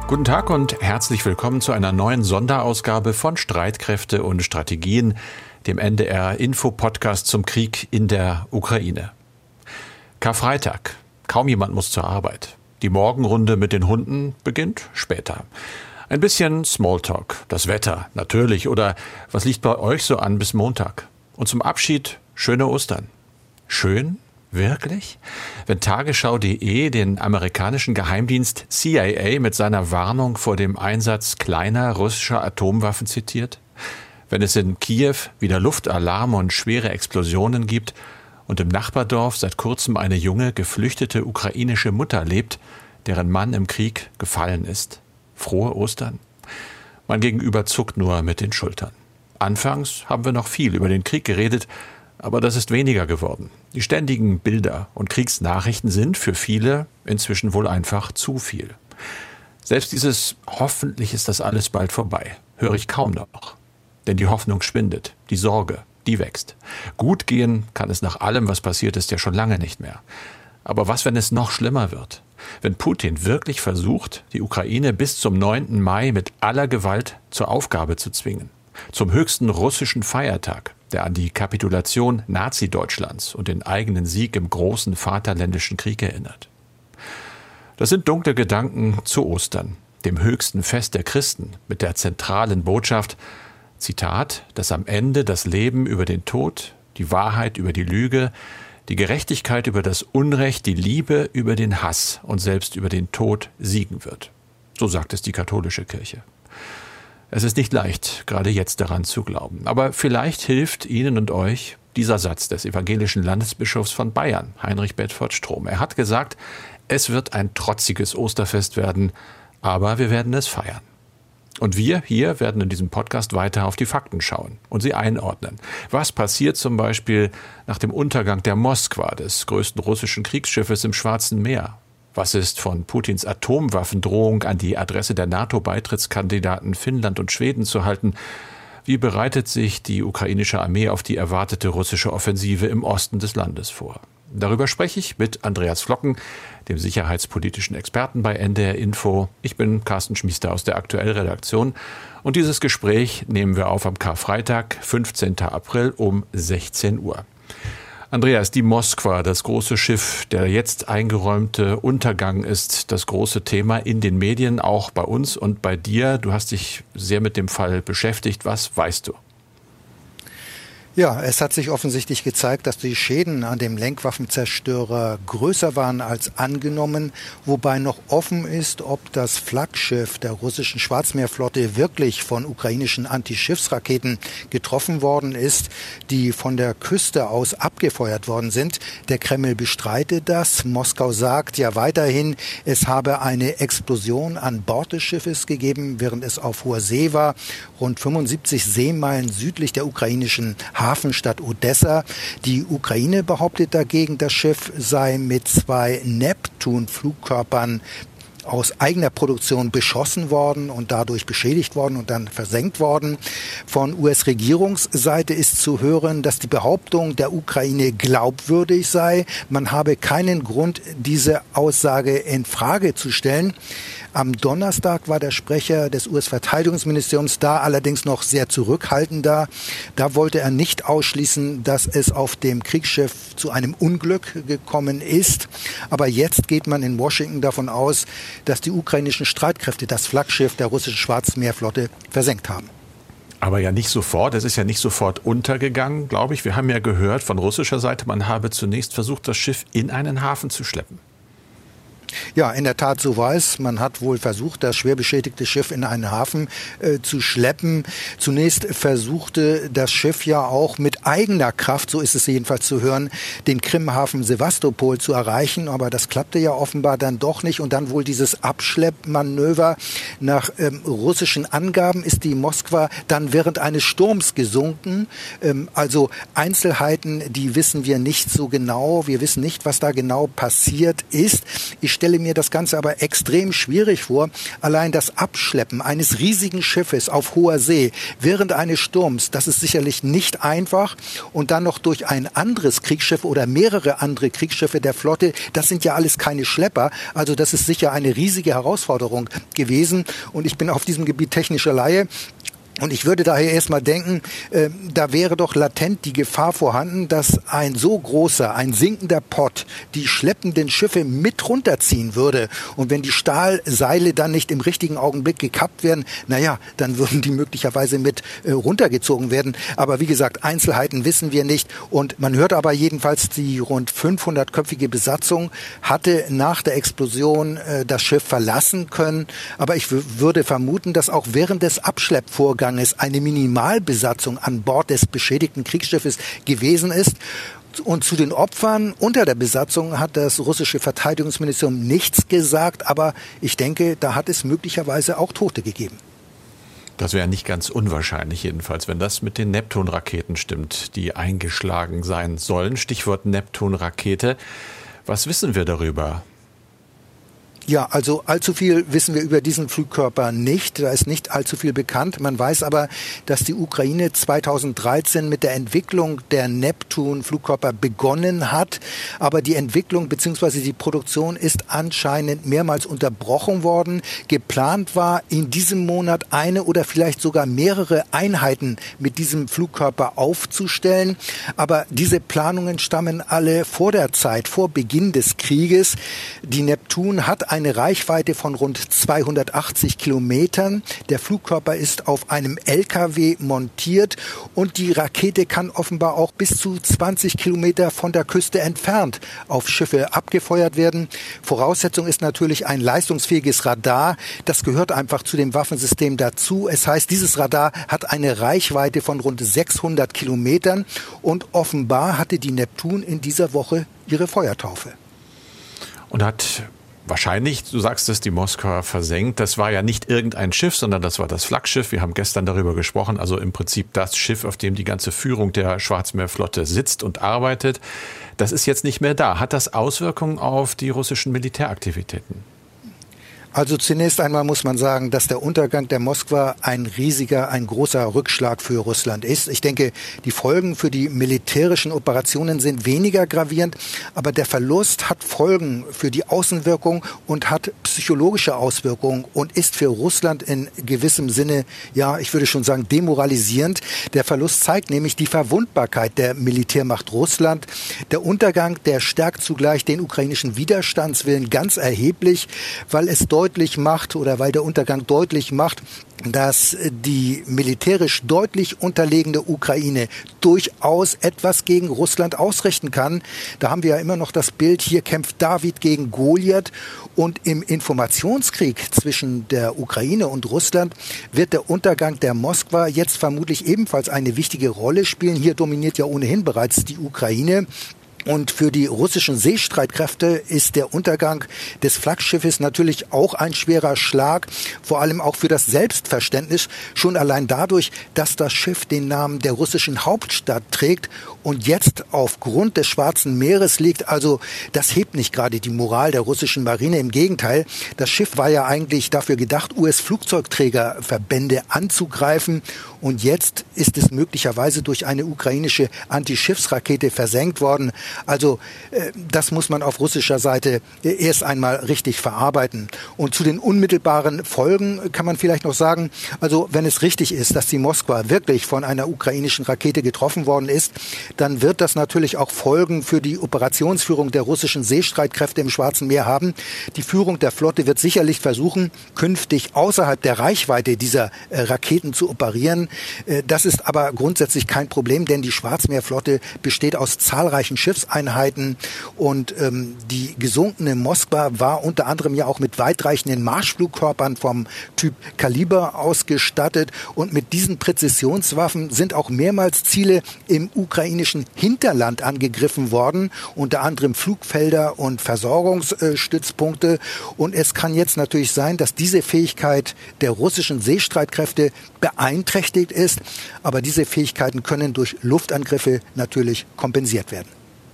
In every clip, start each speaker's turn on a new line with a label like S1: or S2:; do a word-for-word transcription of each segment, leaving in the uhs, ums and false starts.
S1: Guten Tag und herzlich willkommen zu einer neuen Sonderausgabe von Streitkräfte und Strategien, dem N D R-Info-Podcast zum Krieg in der Ukraine. Karfreitag. Kaum jemand muss zur Arbeit. Die Morgenrunde mit den Hunden beginnt später. Ein bisschen Smalltalk, das Wetter, natürlich, oder was liegt bei euch so an bis Montag? Und zum Abschied schöne Ostern. Schön? Wirklich? Wenn Tagesschau punkt de den amerikanischen Geheimdienst C I A mit seiner Warnung vor dem Einsatz kleiner russischer Atomwaffen zitiert? Wenn es in Kiew wieder Luftalarme und schwere Explosionen gibt und im Nachbardorf seit kurzem eine junge, geflüchtete ukrainische Mutter lebt, deren Mann im Krieg gefallen ist? Frohe Ostern? Mein Gegenüber zuckt nur mit den Schultern. Anfangs haben wir noch viel über den Krieg geredet, aber das ist weniger geworden. Die ständigen Bilder und Kriegsnachrichten sind für viele inzwischen wohl einfach zu viel. Selbst dieses "Hoffentlich ist das alles bald vorbei" höre ich kaum noch. Denn die Hoffnung schwindet, die Sorge, die wächst. Gut gehen kann es nach allem, was passiert ist, ja schon lange nicht mehr. Aber was, wenn es noch schlimmer wird? Wenn Putin wirklich versucht, die Ukraine bis zum neunten Mai mit aller Gewalt zur Aufgabe zu zwingen? Zum höchsten russischen Feiertag, der an die Kapitulation Nazi-Deutschlands und den eigenen Sieg im großen Vaterländischen Krieg erinnert. Das sind dunkle Gedanken zu Ostern, dem höchsten Fest der Christen, mit der zentralen Botschaft, Zitat, dass am Ende das Leben über den Tod, die Wahrheit über die Lüge, die Gerechtigkeit über das Unrecht, die Liebe über den Hass und selbst über den Tod siegen wird. So sagt es die katholische Kirche. Es ist nicht leicht, gerade jetzt daran zu glauben. Aber vielleicht hilft Ihnen und euch dieser Satz des evangelischen Landesbischofs von Bayern, Heinrich Bedford Strom. Er hat gesagt, es wird ein trotziges Osterfest werden, aber wir werden es feiern. Und wir hier werden in diesem Podcast weiter auf die Fakten schauen und sie einordnen. Was passiert zum Beispiel nach dem Untergang der Moskwa, des größten russischen Kriegsschiffes im Schwarzen Meer? Was ist von Putins Atomwaffendrohung an die Adresse der NATO-Beitrittskandidaten Finnland und Schweden zu halten? Wie bereitet sich die ukrainische Armee auf die erwartete russische Offensive im Osten des Landes vor? Darüber spreche ich mit Andreas Flocken, dem sicherheitspolitischen Experten bei N D R Info. Ich bin Carsten Schmiester aus der Aktuell-Redaktion. Und dieses Gespräch nehmen wir auf am Karfreitag, fünfzehnten April um sechzehn Uhr. Andreas, die Moskwa, das große Schiff, der jetzt eingeräumte Untergang ist das große Thema in den Medien, auch bei uns und bei dir. Du hast dich sehr mit dem Fall beschäftigt. Was weißt du?
S2: Ja, es hat sich offensichtlich gezeigt, dass die Schäden an dem Lenkwaffenzerstörer größer waren als angenommen, wobei noch offen ist, ob das Flaggschiff der russischen Schwarzmeerflotte wirklich von ukrainischen Antischiffsraketen getroffen worden ist, die von der Küste aus abgefeuert worden sind. Der Kreml bestreitet das. Moskau sagt ja weiterhin, es habe eine Explosion an Bord des Schiffes gegeben, während es auf hoher See war, rund fünfundsiebzig Seemeilen südlich der ukrainischen Hafenstadt Odessa. Die Ukraine behauptet dagegen, das Schiff sei mit zwei Neptun-Flugkörpern aus eigener Produktion beschossen worden und dadurch beschädigt worden und dann versenkt worden. Von U S-Regierungsseite ist zu hören, dass die Behauptung der Ukraine glaubwürdig sei. Man habe keinen Grund, diese Aussage in Frage zu stellen. Am Donnerstag war der Sprecher des U S-Verteidigungsministeriums da, allerdings noch sehr zurückhaltender. Da wollte er nicht ausschließen, dass es auf dem Kriegsschiff zu einem Unglück gekommen ist. Aber jetzt geht man in Washington davon aus, dass die ukrainischen Streitkräfte das Flaggschiff der russischen Schwarzmeerflotte versenkt haben.
S1: Aber ja nicht sofort, es ist ja nicht sofort untergegangen, glaube ich. Wir haben ja gehört von russischer Seite, man habe zunächst versucht, das Schiff in einen Hafen zu schleppen.
S2: Ja, in der Tat, so war es. Man hat wohl versucht, das schwer beschädigte Schiff in einen Hafen äh, zu schleppen. Zunächst versuchte das Schiff ja auch mit eigener Kraft, so ist es jedenfalls zu hören, den Krimhafen Sewastopol zu erreichen. Aber das klappte ja offenbar dann doch nicht. Und dann wohl dieses Abschleppmanöver. Nach ähm, russischen Angaben ist die Moskwa dann während eines Sturms gesunken. Ähm, also Einzelheiten, die wissen wir nicht so genau. Wir wissen nicht, was da genau passiert ist. Ich stelle mir das Ganze aber extrem schwierig vor. Allein das Abschleppen eines riesigen Schiffes auf hoher See während eines Sturms, das ist sicherlich nicht einfach. Und dann noch durch ein anderes Kriegsschiff oder mehrere andere Kriegsschiffe der Flotte, das sind ja alles keine Schlepper. Also das ist sicher eine riesige Herausforderung gewesen. Und ich bin auf diesem Gebiet technischer Laie. Und ich würde daher erstmal denken, äh, da wäre doch latent die Gefahr vorhanden, dass ein so großer, ein sinkender Pott die schleppenden Schiffe mit runterziehen würde. Und wenn die Stahlseile dann nicht im richtigen Augenblick gekappt werden, naja, dann würden die möglicherweise mit äh, runtergezogen werden. Aber wie gesagt, Einzelheiten wissen wir nicht. Und man hört aber jedenfalls, die rund fünfhundertköpfige Besatzung hatte nach der Explosion äh, das Schiff verlassen können. Aber ich w- würde vermuten, dass auch während des Abschleppvorgangs es eine Minimalbesatzung an Bord des beschädigten Kriegsschiffes gewesen ist. Und zu den Opfern unter der Besatzung hat das russische Verteidigungsministerium nichts gesagt, aber ich denke, da hat es möglicherweise auch Tote gegeben.
S1: Das wäre nicht ganz unwahrscheinlich jedenfalls, wenn das mit den Neptun-Raketen stimmt, die eingeschlagen sein sollen. Stichwort Neptun-Rakete. Was wissen wir darüber?
S2: Ja, also allzu viel wissen wir über diesen Flugkörper nicht. Da ist nicht allzu viel bekannt. Man weiß aber, dass die Ukraine zweitausenddreizehn mit der Entwicklung der Neptun-Flugkörper begonnen hat. Aber die Entwicklung bzw. die Produktion ist anscheinend mehrmals unterbrochen worden. Geplant war, in diesem Monat eine oder vielleicht sogar mehrere Einheiten mit diesem Flugkörper aufzustellen. Aber diese Planungen stammen alle vor der Zeit, vor Beginn des Krieges. Die Neptun hat ein eine Reichweite von rund zweihundertachtzig Kilometern. Der Flugkörper ist auf einem L K W montiert und die Rakete kann offenbar auch bis zu zwanzig Kilometer von der Küste entfernt auf Schiffe abgefeuert werden. Voraussetzung ist natürlich ein leistungsfähiges Radar. Das gehört einfach zu dem Waffensystem dazu. Es heißt, dieses Radar hat eine Reichweite von rund sechshundert Kilometern und offenbar hatte die Neptun in dieser Woche ihre Feuertaufe.
S1: Und hat wahrscheinlich, du sagst es, die Moskauer versenkt. Das war ja nicht irgendein Schiff, sondern das war das Flaggschiff. Wir haben gestern darüber gesprochen. Also im Prinzip das Schiff, auf dem die ganze Führung der Schwarzmeerflotte sitzt und arbeitet. Das ist jetzt nicht mehr da. Hat das Auswirkungen auf die russischen Militäraktivitäten?
S2: Also zunächst einmal muss man sagen, dass der Untergang der Moskwa ein riesiger, ein großer Rückschlag für Russland ist. Ich denke, die Folgen für die militärischen Operationen sind weniger gravierend, aber der Verlust hat Folgen für die Außenwirkung und hat psychologische Auswirkungen und ist für Russland in gewissem Sinne, ja, ich würde schon sagen, demoralisierend. Der Verlust zeigt nämlich die Verwundbarkeit der Militärmacht Russland. Der Untergang, der stärkt zugleich den ukrainischen Widerstandswillen ganz erheblich, weil es deutlich macht oder weil der Untergang deutlich macht, dass die militärisch deutlich unterlegene Ukraine durchaus etwas gegen Russland ausrichten kann. Da haben wir ja immer noch das Bild, hier kämpft David gegen Goliath. Und im Informationskrieg zwischen der Ukraine und Russland wird der Untergang der Moskwa jetzt vermutlich ebenfalls eine wichtige Rolle spielen. Hier dominiert ja ohnehin bereits die Ukraine. Und für die russischen Seestreitkräfte ist der Untergang des Flaggschiffes natürlich auch ein schwerer Schlag, vor allem auch für das Selbstverständnis, schon allein dadurch, dass das Schiff den Namen der russischen Hauptstadt trägt und jetzt aufgrund des Schwarzen Meeres liegt. Also das hebt nicht gerade die Moral der russischen Marine, im Gegenteil. Das Schiff war ja eigentlich dafür gedacht, U S-Flugzeugträgerverbände anzugreifen und jetzt ist es möglicherweise durch eine ukrainische Antischiffsrakete versenkt worden. Also äh, das muss man auf russischer Seite äh, erst einmal richtig verarbeiten. Und zu den unmittelbaren Folgen kann man vielleicht noch sagen, also wenn es richtig ist, dass die Moskwa wirklich von einer ukrainischen Rakete getroffen worden ist, dann wird das natürlich auch Folgen für die Operationsführung der russischen Seestreitkräfte im Schwarzen Meer haben. Die Führung der Flotte wird sicherlich versuchen, künftig außerhalb der Reichweite dieser äh, Raketen zu operieren. Äh, das ist aber grundsätzlich kein Problem, denn die Schwarzmeerflotte besteht aus zahlreichen Schiffseinheiten und ähm, die gesunkene Moskwa war unter anderem ja auch mit weitreichenden Marschflugkörpern vom Typ Kaliber ausgestattet und mit diesen Präzisionswaffen sind auch mehrmals Ziele im ukrainischen Hinterland angegriffen worden, unter anderem Flugfelder und Versorgungsstützpunkte. Und es kann jetzt natürlich sein, dass diese Fähigkeit der russischen Seestreitkräfte beeinträchtigt ist, aber diese Fähigkeiten können durch Luftangriffe natürlich kompensiert werden.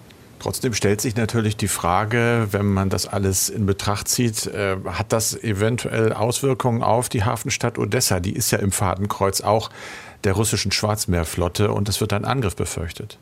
S1: Trotzdem stellt sich natürlich die Frage, wenn man das alles in Betracht zieht, äh, hat das eventuell Auswirkungen auf die Hafenstadt Odessa? Die ist ja im Fadenkreuz auch der russischen Schwarzmeerflotte und es wird ein Angriff befürchtet.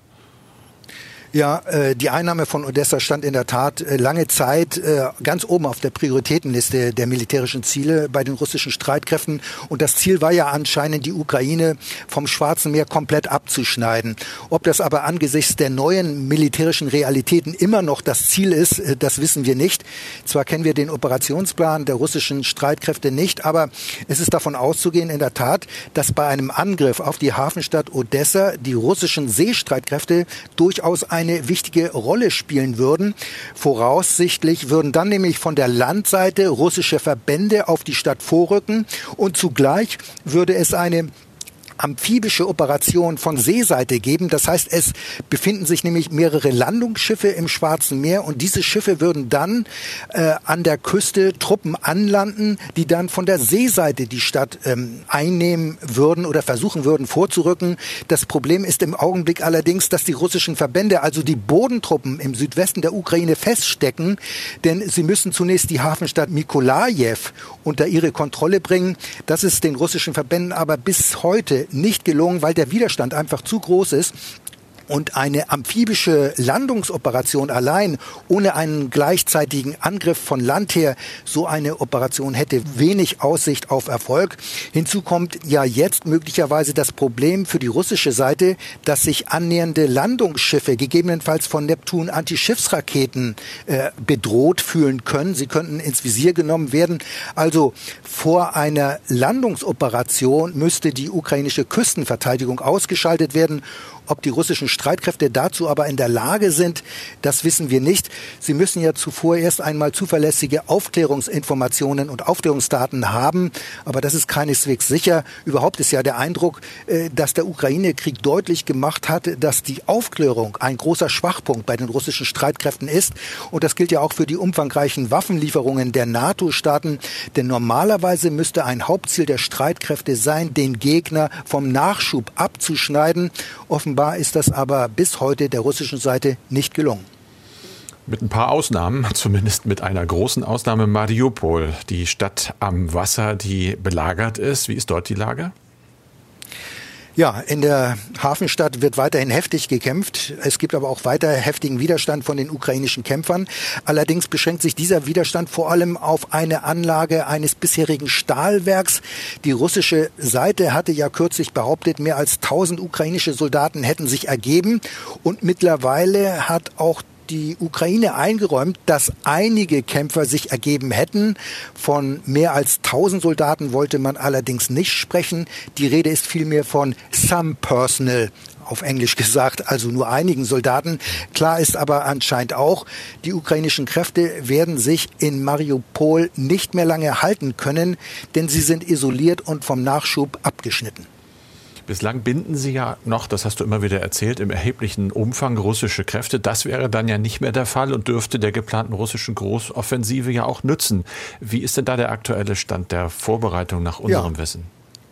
S2: Ja, äh, die Einnahme von Odessa stand in der Tat äh, lange Zeit äh, ganz oben auf der Prioritätenliste der militärischen Ziele bei den russischen Streitkräften. Und das Ziel war ja anscheinend, die Ukraine vom Schwarzen Meer komplett abzuschneiden. Ob das aber angesichts der neuen militärischen Realitäten immer noch das Ziel ist, äh, das wissen wir nicht. Zwar kennen wir den Operationsplan der russischen Streitkräfte nicht, aber es ist davon auszugehen in der Tat, dass bei einem Angriff auf die Hafenstadt Odessa die russischen Seestreitkräfte durchaus ein eine wichtige Rolle spielen würden. Voraussichtlich würden dann nämlich von der Landseite russische Verbände auf die Stadt vorrücken und zugleich würde es eine amphibische Operation von Seeseite geben. Das heißt, es befinden sich nämlich mehrere Landungsschiffe im Schwarzen Meer und diese Schiffe würden dann äh, an der Küste Truppen anlanden, die dann von der Seeseite die Stadt ähm, einnehmen würden oder versuchen würden vorzurücken. Das Problem ist im Augenblick allerdings, dass die russischen Verbände, also die Bodentruppen im Südwesten der Ukraine feststecken, denn sie müssen zunächst die Hafenstadt Mykolajiw unter ihre Kontrolle bringen. Das ist den russischen Verbänden aber bis heute nicht gelungen, weil der Widerstand einfach zu groß ist. Und eine amphibische Landungsoperation allein, ohne einen gleichzeitigen Angriff von Land her, so eine Operation hätte wenig Aussicht auf Erfolg. Hinzu kommt ja jetzt möglicherweise das Problem für die russische Seite, dass sich annähernde Landungsschiffe gegebenenfalls von Neptun-Antischiffsraketen äh, bedroht fühlen können. Sie könnten ins Visier genommen werden. Also vor einer Landungsoperation müsste die ukrainische Küstenverteidigung ausgeschaltet werden. Ob die russischen Streitkräfte dazu aber in der Lage sind, das wissen wir nicht. Sie müssen ja zuvor erst einmal zuverlässige Aufklärungsinformationen und Aufklärungsdaten haben. Aber das ist keineswegs sicher. Überhaupt ist ja der Eindruck, dass der Ukraine-Krieg deutlich gemacht hat, dass die Aufklärung ein großer Schwachpunkt bei den russischen Streitkräften ist. Und das gilt ja auch für die umfangreichen Waffenlieferungen der NATO-Staaten. Denn normalerweise müsste ein Hauptziel der Streitkräfte sein, den Gegner vom Nachschub abzuschneiden. Offenbar ist das aber bis heute der russischen Seite nicht gelungen.
S1: Mit ein paar Ausnahmen, zumindest mit einer großen Ausnahme Mariupol, die Stadt am Wasser, die belagert ist. Wie ist dort die Lage?
S2: Ja, in der Hafenstadt wird weiterhin heftig gekämpft. Es gibt aber auch weiter heftigen Widerstand von den ukrainischen Kämpfern. Allerdings beschränkt sich dieser Widerstand vor allem auf eine Anlage eines bisherigen Stahlwerks. Die russische Seite hatte ja kürzlich behauptet, mehr als tausend ukrainische Soldaten hätten sich ergeben. Und mittlerweile hat auch die Ukraine eingeräumt, dass einige Kämpfer sich ergeben hätten. Von mehr als tausend Soldaten wollte man allerdings nicht sprechen. Die Rede ist vielmehr von some personnel, auf Englisch gesagt, also nur einigen Soldaten. Klar ist aber anscheinend auch, die ukrainischen Kräfte werden sich in Mariupol nicht mehr lange halten können, denn sie sind isoliert und vom Nachschub abgeschnitten.
S1: Bislang binden sie ja noch, das hast du immer wieder erzählt, im erheblichen Umfang russische Kräfte. Das wäre dann ja nicht mehr der Fall und dürfte der geplanten russischen Großoffensive ja auch nützen. Wie ist denn da der aktuelle Stand der Vorbereitung nach unserem ja. Wissen?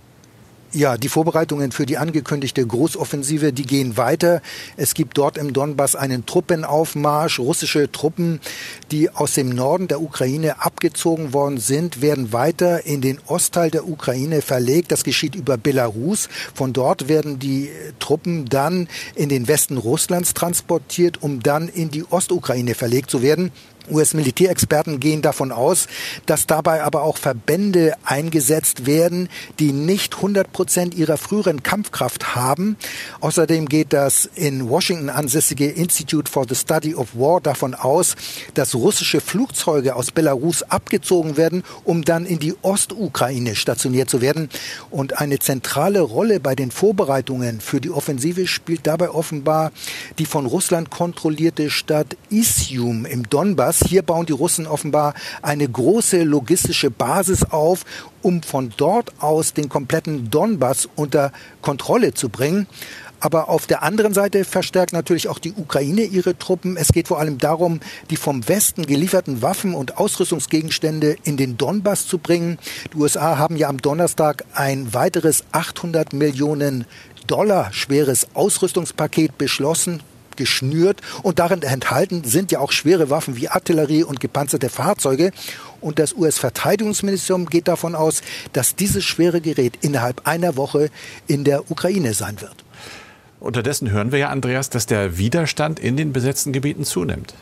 S2: Ja, die Vorbereitungen für die angekündigte Großoffensive, die gehen weiter. Es gibt dort im Donbass einen Truppenaufmarsch. Russische Truppen, die aus dem Norden der Ukraine abgezogen worden sind, werden weiter in den Ostteil der Ukraine verlegt. Das geschieht über Belarus. Von dort werden die Truppen dann in den Westen Russlands transportiert, um dann in die Ostukraine verlegt zu werden. U S-Militärexperten gehen davon aus, dass dabei aber auch Verbände eingesetzt werden, die nicht hundert Prozent ihrer früheren Kampfkraft haben. Außerdem geht das in Washington ansässige Institute for the Study of War davon aus, dass russische Flugzeuge aus Belarus abgezogen werden, um dann in die Ostukraine stationiert zu werden. Und eine zentrale Rolle bei den Vorbereitungen für die Offensive spielt dabei offenbar die von Russland kontrollierte Stadt Isium im Donbass. Hier bauen die Russen offenbar eine große logistische Basis auf, um von dort aus den kompletten Donbass unter Kontrolle zu bringen. Aber auf der anderen Seite verstärkt natürlich auch die Ukraine ihre Truppen. Es geht vor allem darum, die vom Westen gelieferten Waffen und Ausrüstungsgegenstände in den Donbass zu bringen. Die U S A haben ja am Donnerstag ein weiteres achthundert Millionen Dollar schweres Ausrüstungspaket beschlossen. geschnürt und darin enthalten sind ja auch schwere Waffen wie Artillerie und gepanzerte Fahrzeuge. Und das U S-Verteidigungsministerium geht davon aus, dass dieses schwere Gerät innerhalb einer Woche in der Ukraine sein wird.
S1: Unterdessen hören wir ja, Andreas, dass der Widerstand in den besetzten Gebieten zunimmt.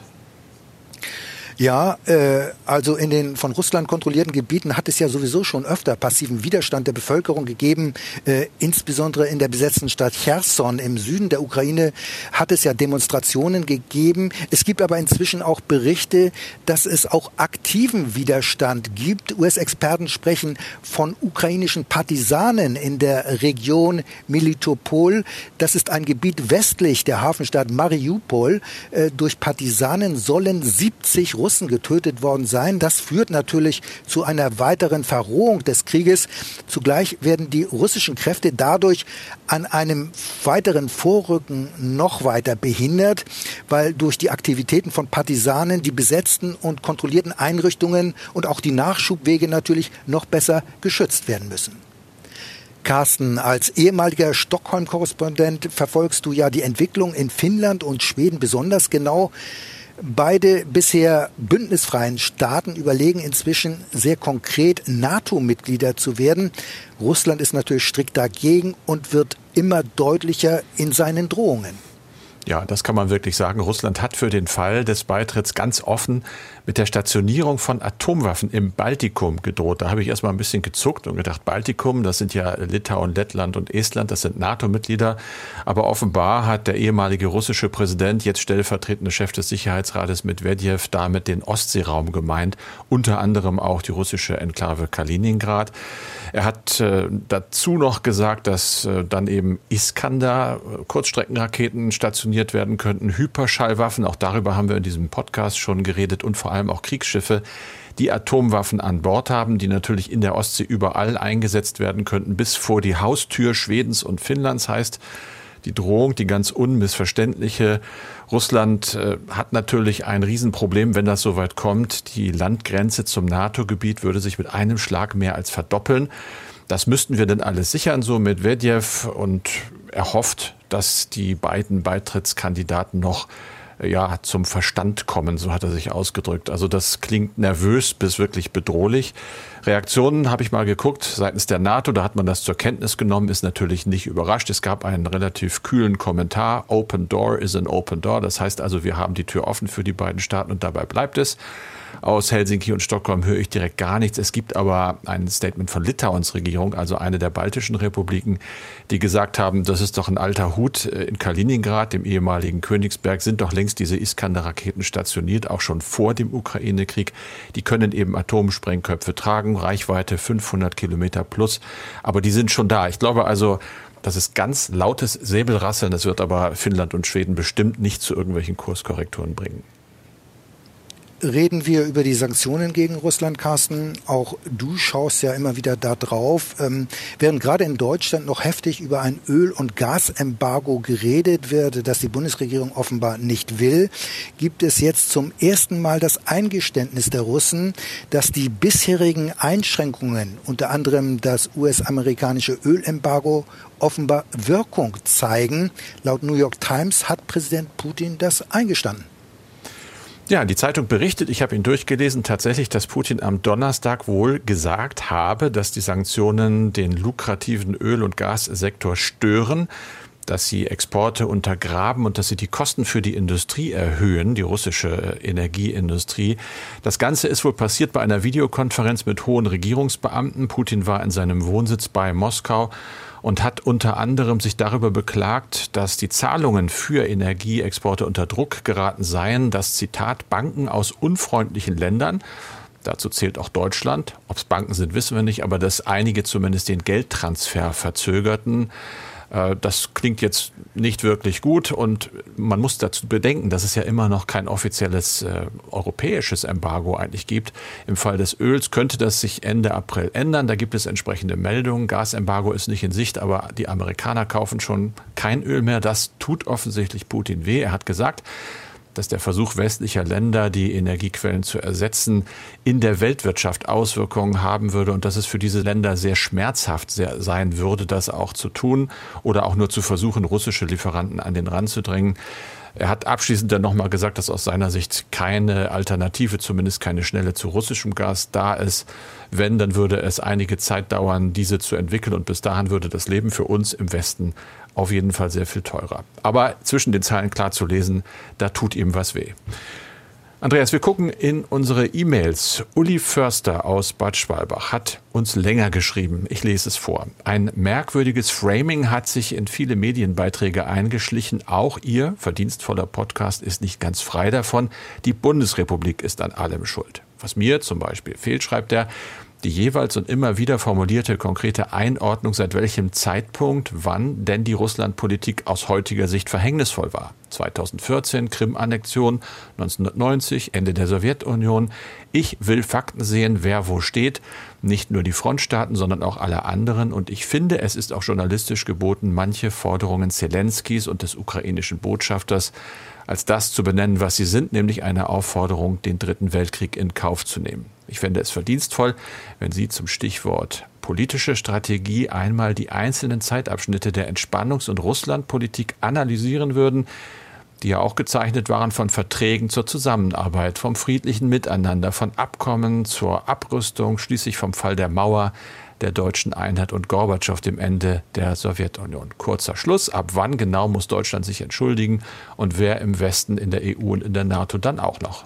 S2: Ja, äh, also in den von Russland kontrollierten Gebieten hat es ja sowieso schon öfter passiven Widerstand der Bevölkerung gegeben. Äh, insbesondere in der besetzten Stadt Cherson im Süden der Ukraine hat es ja Demonstrationen gegeben. Es gibt aber inzwischen auch Berichte, dass es auch aktiven Widerstand gibt. U S-Experten sprechen von ukrainischen Partisanen in der Region Melitopol. Das ist ein Gebiet westlich der Hafenstadt Mariupol. Äh, durch Partisanen sollen siebzig Russen getötet worden sein. Das führt natürlich zu einer weiteren Verrohung des Krieges. Zugleich werden die russischen Kräfte dadurch an einem weiteren Vorrücken noch weiter behindert, weil durch die Aktivitäten von Partisanen die besetzten und kontrollierten Einrichtungen und auch die Nachschubwege natürlich noch besser geschützt werden müssen. Carsten, als ehemaliger Stockholm-Korrespondent verfolgst du ja die Entwicklung in Finnland und Schweden besonders genau. Beide bisher bündnisfreien Staaten überlegen inzwischen sehr konkret, NATO-Mitglieder zu werden. Russland ist natürlich strikt dagegen und wird immer deutlicher in seinen Drohungen.
S1: Ja, das kann man wirklich sagen. Russland hat für den Fall des Beitritts ganz offen mit der Stationierung von Atomwaffen im Baltikum gedroht. Da habe ich erst mal ein bisschen gezuckt und gedacht, Baltikum, das sind ja Litauen, Lettland und Estland, das sind NATO-Mitglieder. Aber offenbar hat der ehemalige russische Präsident, jetzt stellvertretende Chef des Sicherheitsrates Medwedew, damit den Ostseeraum gemeint, unter anderem auch die russische Enklave Kaliningrad. Er hat äh, dazu noch gesagt, dass äh, dann eben Iskander, äh, Kurzstreckenraketen stationiert werden könnten, Hyperschallwaffen, auch darüber haben wir in diesem Podcast schon geredet, und vor allem auch Kriegsschiffe, die Atomwaffen an Bord haben, die natürlich in der Ostsee überall eingesetzt werden könnten, bis vor die Haustür Schwedens und Finnlands. Heißt, die Drohung, die ganz unmissverständliche. Russland äh, hat natürlich ein Riesenproblem, wenn das soweit kommt. Die Landgrenze zum NATO-Gebiet würde sich mit einem Schlag mehr als verdoppeln. Das müssten wir denn alles sichern, so Medwedew, und er hofft, dass die beiden Beitrittskandidaten noch ja, zum Verstand kommen, so hat er sich ausgedrückt. Also das klingt nervös bis wirklich bedrohlich. Reaktionen habe ich mal geguckt seitens der NATO, da hat man das zur Kenntnis genommen, ist natürlich nicht überrascht. Es gab einen relativ kühlen Kommentar, Open Door is an Open Door. Das heißt also, wir haben die Tür offen für die beiden Staaten und dabei bleibt es. Aus Helsinki und Stockholm höre ich direkt gar nichts. Es gibt aber ein Statement von Litauens Regierung, also eine der baltischen Republiken, die gesagt haben, das ist doch ein alter Hut. In Kaliningrad, dem ehemaligen Königsberg, sind doch längst diese Iskander-Raketen stationiert, auch schon vor dem Ukraine-Krieg. Die können eben Atomsprengköpfe tragen, Reichweite fünfhundert Kilometer plus. Aber die sind schon da. Ich glaube also, das ist ganz lautes Säbelrasseln. Das wird aber Finnland und Schweden bestimmt nicht zu irgendwelchen Kurskorrekturen bringen.
S2: Reden wir über die Sanktionen gegen Russland, Carsten. Auch du schaust ja immer wieder da drauf. Ähm, während gerade in Deutschland noch heftig über ein Öl- und Gasembargo geredet wird, das die Bundesregierung offenbar nicht will, gibt es jetzt zum ersten Mal das Eingeständnis der Russen, dass die bisherigen Einschränkungen, unter anderem das U S-amerikanische Ölembargo, offenbar Wirkung zeigen. Laut New York Times hat Präsident Putin das eingestanden.
S1: Ja, die Zeitung berichtet, ich habe ihn durchgelesen, tatsächlich, dass Putin am Donnerstag wohl gesagt habe, dass die Sanktionen den lukrativen Öl- und Gassektor stören, dass sie Exporte untergraben und dass sie die Kosten für die Industrie erhöhen, die russische Energieindustrie. Das Ganze ist wohl passiert bei einer Videokonferenz mit hohen Regierungsbeamten. Putin war in seinem Wohnsitz bei Moskau und hat unter anderem sich darüber beklagt, dass die Zahlungen für Energieexporte unter Druck geraten seien, dass, Zitat, Banken aus unfreundlichen Ländern, dazu zählt auch Deutschland, ob es Banken sind, wissen wir nicht, aber dass einige zumindest den Geldtransfer verzögerten. Das klingt jetzt nicht wirklich gut und man muss dazu bedenken, dass es ja immer noch kein offizielles äh, europäisches Embargo eigentlich gibt. Im Fall des Öls könnte das sich Ende April ändern. Da gibt es entsprechende Meldungen. Gasembargo ist nicht in Sicht, aber die Amerikaner kaufen schon kein Öl mehr. Das tut offensichtlich Putin weh. Er hat gesagt, dass der Versuch westlicher Länder, die Energiequellen zu ersetzen, in der Weltwirtschaft Auswirkungen haben würde und dass es für diese Länder sehr schmerzhaft sein würde, das auch zu tun oder auch nur zu versuchen, russische Lieferanten an den Rand zu drängen. Er hat abschließend dann nochmal gesagt, dass aus seiner Sicht keine Alternative, zumindest keine schnelle zu russischem Gas da ist. Wenn, dann würde es einige Zeit dauern, diese zu entwickeln und bis dahin würde das Leben für uns im Westen auf jeden Fall sehr viel teurer. Aber zwischen den Zeilen klar zu lesen, da tut ihm was weh. Andreas, wir gucken in unsere E-Mails. Uli Förster aus Bad Schwalbach hat uns länger geschrieben. Ich lese es vor. Ein merkwürdiges Framing hat sich in viele Medienbeiträge eingeschlichen. Auch Ihr verdienstvoller Podcast ist nicht ganz frei davon. Die Bundesrepublik ist an allem schuld. Was mir zum Beispiel fehlt, schreibt er, die jeweils und immer wieder formulierte konkrete Einordnung, seit welchem Zeitpunkt, wann denn die Russlandpolitik aus heutiger Sicht verhängnisvoll war. zweitausendvierzehn, Krim-Annexion, neunzehnhundertneunzig, Ende der Sowjetunion. Ich will Fakten sehen, wer wo steht. Nicht nur die Frontstaaten, sondern auch alle anderen. Und ich finde, es ist auch journalistisch geboten, manche Forderungen Zelenskys und des ukrainischen Botschafters als das zu benennen, was sie sind, nämlich eine Aufforderung, den Dritten Weltkrieg in Kauf zu nehmen. Ich fände es verdienstvoll, wenn Sie zum Stichwort politische Strategie einmal die einzelnen Zeitabschnitte der Entspannungs- und Russlandpolitik analysieren würden, die ja auch gezeichnet waren von Verträgen zur Zusammenarbeit, vom friedlichen Miteinander, von Abkommen zur Abrüstung, schließlich vom Fall der Mauer, der deutschen Einheit und Gorbatschow, dem Ende der Sowjetunion. Kurzer Schluss, ab wann genau muss Deutschland sich entschuldigen und wer im Westen, in der E U und in der NATO dann auch noch?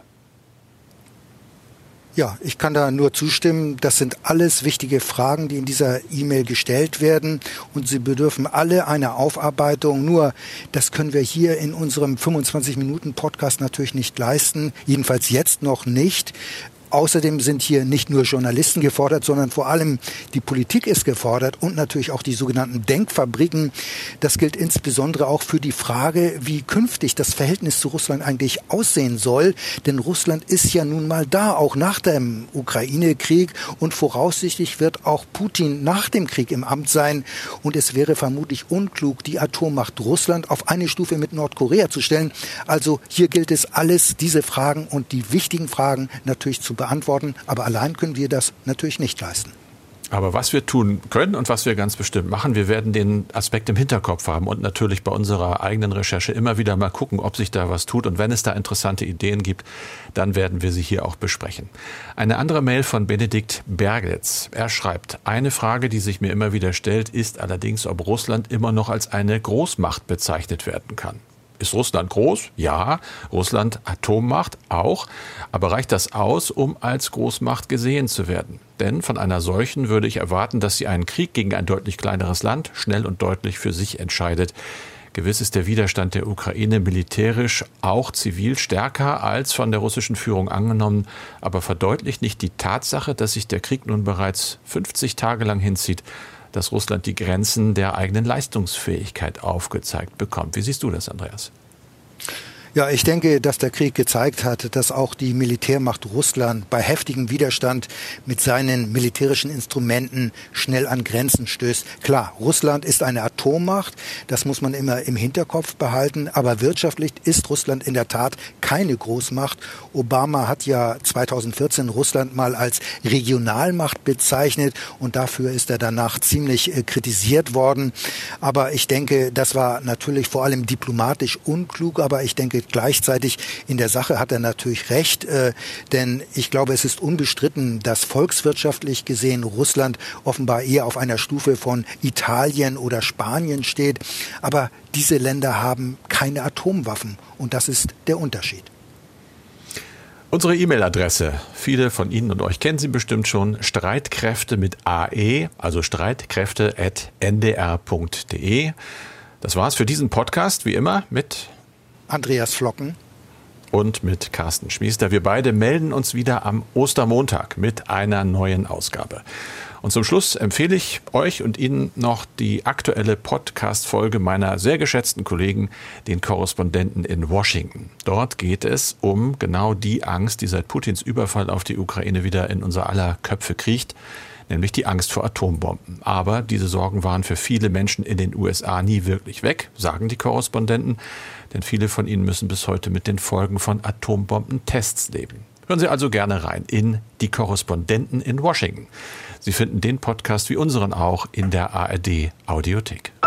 S2: Ja, ich kann da nur zustimmen. Das sind alles wichtige Fragen, die in dieser E-Mail gestellt werden und sie bedürfen alle einer Aufarbeitung. Nur, das können wir hier in unserem fünfundzwanzig Minuten Podcast natürlich nicht leisten, jedenfalls jetzt noch nicht. Außerdem sind hier nicht nur Journalisten gefordert, sondern vor allem die Politik ist gefordert und natürlich auch die sogenannten Denkfabriken. Das gilt insbesondere auch für die Frage, wie künftig das Verhältnis zu Russland eigentlich aussehen soll. Denn Russland ist ja nun mal da, auch nach dem Ukraine-Krieg. Und voraussichtlich wird auch Putin nach dem Krieg im Amt sein. Und es wäre vermutlich unklug, die Atommacht Russland auf eine Stufe mit Nordkorea zu stellen. Also hier gilt es alles, diese Fragen und die wichtigen Fragen natürlich zu beantworten, aber allein können wir das natürlich nicht leisten.
S1: Aber was wir tun können und was wir ganz bestimmt machen, wir werden den Aspekt im Hinterkopf haben und natürlich bei unserer eigenen Recherche immer wieder mal gucken, ob sich da was tut. Und wenn es da interessante Ideen gibt, dann werden wir sie hier auch besprechen. Eine andere Mail von Benedikt Bergetz. Er schreibt, eine Frage, die sich mir immer wieder stellt, ist allerdings, ob Russland immer noch als eine Großmacht bezeichnet werden kann. Ist Russland groß? Ja. Russland Atommacht? Auch. Aber reicht das aus, um als Großmacht gesehen zu werden? Denn von einer solchen würde ich erwarten, dass sie einen Krieg gegen ein deutlich kleineres Land schnell und deutlich für sich entscheidet. Gewiss ist der Widerstand der Ukraine militärisch, auch zivil stärker als von der russischen Führung angenommen, aber verdeutlicht nicht die Tatsache, dass sich der Krieg nun bereits fünfzig Tage lang hinzieht, dass Russland die Grenzen der eigenen Leistungsfähigkeit aufgezeigt bekommt. Wie siehst du das, Andreas?
S2: Ja, ich denke, dass der Krieg gezeigt hat, dass auch die Militärmacht Russland bei heftigem Widerstand mit seinen militärischen Instrumenten schnell an Grenzen stößt. Klar, Russland ist eine Atommacht, das muss man immer im Hinterkopf behalten, aber wirtschaftlich ist Russland in der Tat keine Großmacht. Obama hat ja zweitausendvierzehn Russland mal als Regionalmacht bezeichnet und dafür ist er danach ziemlich äh, kritisiert worden. Aber ich denke, das war natürlich vor allem diplomatisch unklug, aber ich denke, gleichzeitig in der Sache hat er natürlich recht, äh, denn ich glaube, es ist unbestritten, dass volkswirtschaftlich gesehen Russland offenbar eher auf einer Stufe von Italien oder Spanien steht. Aber diese Länder haben keine Atomwaffen und das ist der Unterschied.
S1: Unsere E-Mail-Adresse, viele von Ihnen und euch kennen sie bestimmt schon, Streitkräfte mit A E, also streitkräfte at n d r punkt d e. Das war's für diesen Podcast, wie immer, mit
S2: Andreas Flocken
S1: und mit Carsten Schmiester. Wir beide melden uns wieder am Ostermontag mit einer neuen Ausgabe. Und zum Schluss empfehle ich euch und Ihnen noch die aktuelle Podcast-Folge meiner sehr geschätzten Kollegen, den Korrespondenten in Washington. Dort geht es um genau die Angst, die seit Putins Überfall auf die Ukraine wieder in unser aller Köpfe kriecht, nämlich die Angst vor Atombomben. Aber diese Sorgen waren für viele Menschen in den U S A nie wirklich weg, sagen die Korrespondenten, denn viele von ihnen müssen bis heute mit den Folgen von Atombombentests leben. Hören Sie also gerne rein in die Korrespondenten in Washington. Sie finden den Podcast wie unseren auch in der A R D Audiothek.